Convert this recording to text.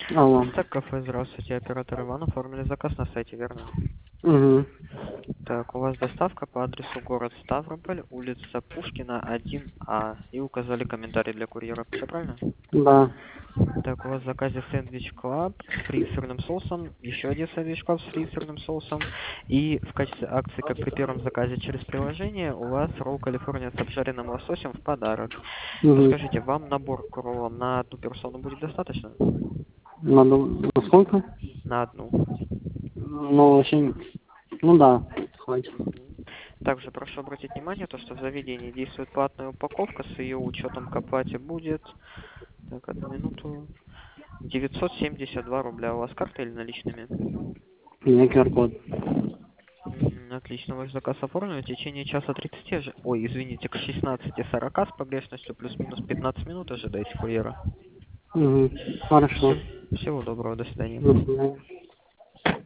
Алло. Так, кафе, здравствуйте, оператор Иван, оформили заказ на сайте, верно? Угу. Так, у вас доставка по адресу город Ставрополь, улица Пушкина, 1А, и указали комментарий для курьера, все правильно? Да. Так, у вас в заказе сэндвич клаб с фри сырным соусом, еще один сэндвич клаб с фри сырным соусом, и в качестве акции, как при первом заказе через приложение, у вас ролл Калифорния с обжаренным лососем в подарок. Угу. Подскажите, вам набор ролла на одну персону будет достаточно? Надо... Насколько? На одну. Ну, вообще... Ну да, хватит. Также прошу обратить внимание, то, что в заведении действует платная упаковка, с ее учетом к оплате будет, так, одну минуту, 972 рубля. У вас карта или наличными? У меня QR-код. Отлично, ваш заказ оформлен. В течение часа 30, ой, извините, к 16:40 с погрешностью плюс-минус 15 минут ожидайте курьера. Угу. Хорошо. Всего доброго, до свидания. До свидания.